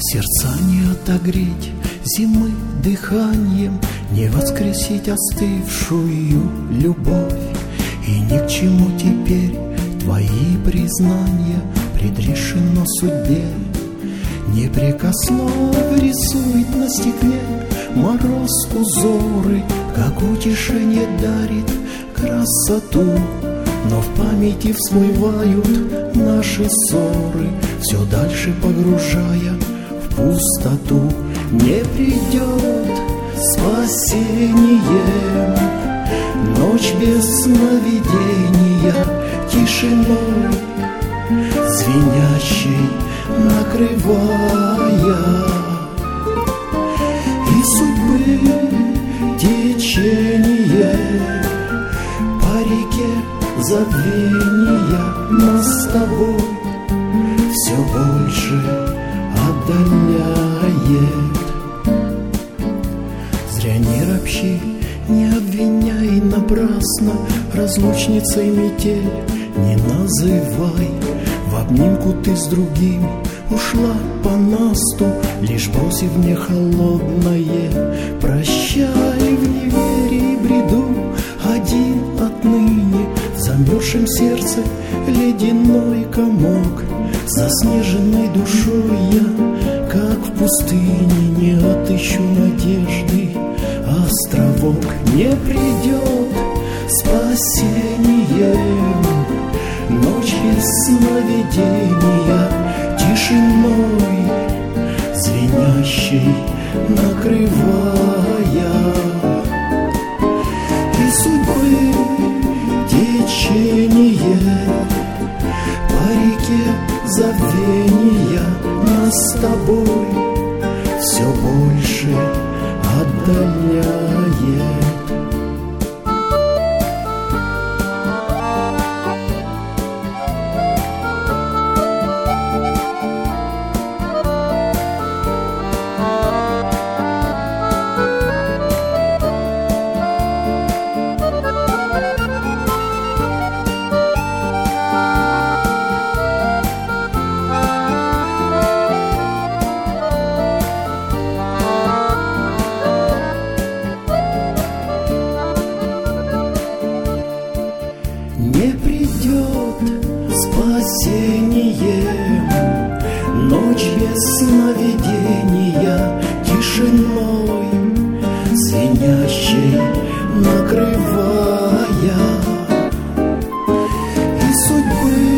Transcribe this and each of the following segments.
Сердца не отогреть зимы дыханием, не воскресить остывшую любовь. И ни к чему теперь твои признания, предрешено судьбе. Непрекословно рисует на стекле мороз узоры, как утешение дарит красоту. Но в памяти всплывают наши ссоры, все дальше погружая в пустоту. Не придет спасение, ночь без сновидения, тишиной звенящей накрывая. И судьбы течение по реке забвения нас с тобой все больше отдаляет. Зря не ропщи, не обвиняй напрасно, разлучницей метель не называй. В обнимку ты с другим ушла по насту, лишь бросив мне холодное прощай. В неверии бреду один отныне, в замерзшем сердце ледяной комок. Заснеженной душой я, как в пустыне, не отыщу надежды островок. Не придет спасение, ночь без сновидения, тишиной звенящей накрывая. И судьбы течение по реке забвения нас с тобой все больше отдаляет. Не придет спасение, ночь без сновидения, тишиной звенящей накрывая. И судьбы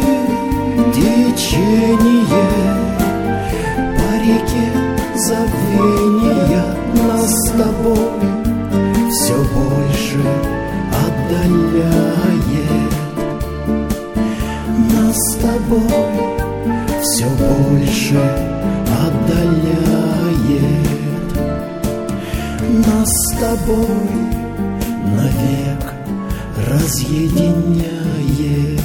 течение по реке забвения нас с тобой все больше отдаляет. Нас с тобой все больше отдаляет. Нас с тобой навек разъединяет.